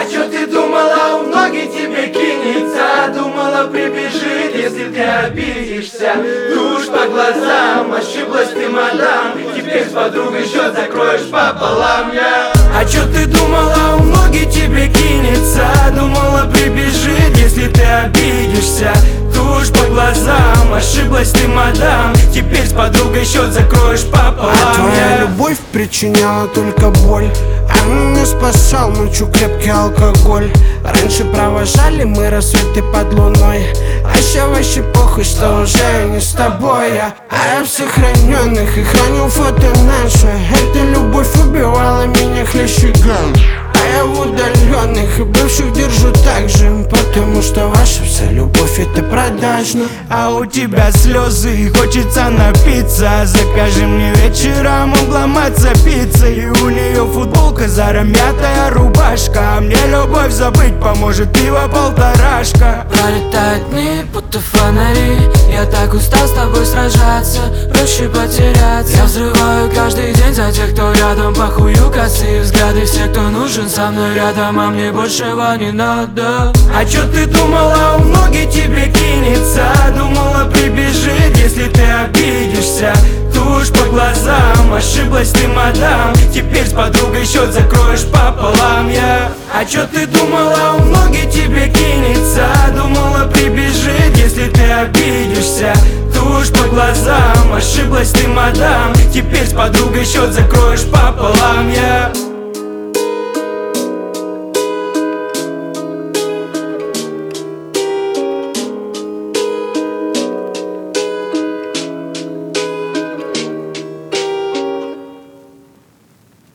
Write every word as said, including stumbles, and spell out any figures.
А чё ты думала, в ноги тебе кинется? Думала, прибежит, если ты обидишься. Тушь по глазам, ошиблась ты, мадам. Теперь с подругой счет закроешь пополам, я. А чё ты думала, в ноги тебе кинется? Думала, прибежит, если ты обидишься. Тушь по глазам, ошиблась ты, мадам. Теперь с подругой счет закроешь пополам. А твоя любовь причиняла только боль, а меня спасал ночью крепкий алкоголь. Раньше провожали мы рассветы под луной, а ща вообще похуй, что уже не с тобой я. А я в сохраненных и храню фото наше. Эта любовь убивала меня хлещиган. А я в удаленных и бывших держу так же, потому что ваша вся любовь это продажно. А у тебя слезы и хочется напиться. Закажи мне вечером обломаться пиццей. И у нее футболка, заромятая рубашка. А мне любовь забыть поможет пиво полторашка. Пролетают дни, будто фонари. Я так устал с тобой сражаться, проще потеряться. Я взрываю каждый день за тех, кто рядом. Похую косые взгляды все, кто нужен со мной рядом. А мне большего не надо. А чё ты думала, в ноги тебе кинется? Думала, прибежит, если ты обидишься. Тушь по глазам, ошиблась ты, мадам. Теперь с подругой счет закроешь пополам, я. А чё ты думала, в ноги тебе кинется? Думала, прибежит, если ты обидишься. Тушь по глазам, ошиблась ты, мадам. Теперь с подругой счет закроешь пополам, я.